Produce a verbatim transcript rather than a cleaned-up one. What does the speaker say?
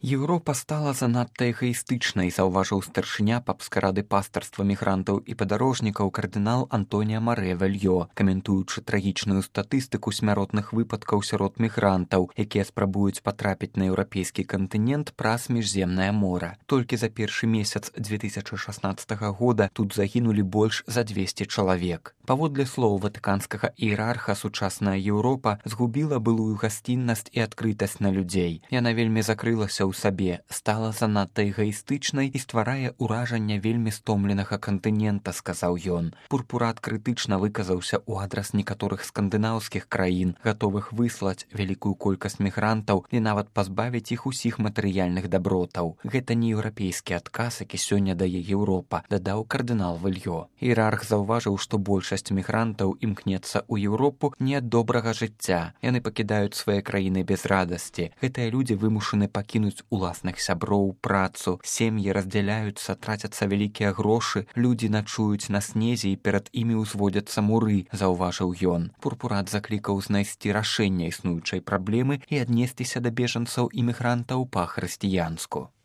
Еўропа стала занадта эгаістычнай, заўважыў старшыня папскай рады пастарства мігрантаў і падарожнікаў кардынал Антонія Марэ Вальё, каментуючы трагічную статыстыку смяротных выпадкаў сярод мігрантаў, якія спрабуюць патрапіць на еўрапейскі кантынент праз міжземнае мора. Толькі за першы месяц две тысячы шаснаццатага года тут загінулі больш за дзвесце чалавек. Паводле слоў ватыканскага іерарха, сучасная Еўропа згубіла былую гасціннасць і адкрытасць на людзей. Яна вельмі закрылася ў сабе, стала занадта эгаістычнай і стварае ўражанне вельмі стомленага кантынента, сказаў ён. Пурпурат крытычна выказаўся ў адрас некаторых скандынаўскіх краін, гатовых выслаць вялікую колькасць мігрантаў і нават пазбавіць іх усіх матэрыяльных дабротаў. Гэта не еўрапейскі адказ, які сёння дае Еўропа, дадаў кардынал Вальё. Іерарх заўважыў, што большасць мігрантаў імкнецца ў Еўропу не ад добрага жыцця. Яны пакідаюць свае краіны без радасці. Гэтыя людзі вымушаны пакінуць уласных сяброў, працу, сем'і раздзяляюцца, трацяцца вялікія грошы, людзі начуюць на снезе і перад імі ўзводзяцца муры, заўважыў ён. Пурпурат заклікаў знайсці рашэнне існуючай праблемы і аднесціся да бежанцаў і мігрантаў па-хрысціянску.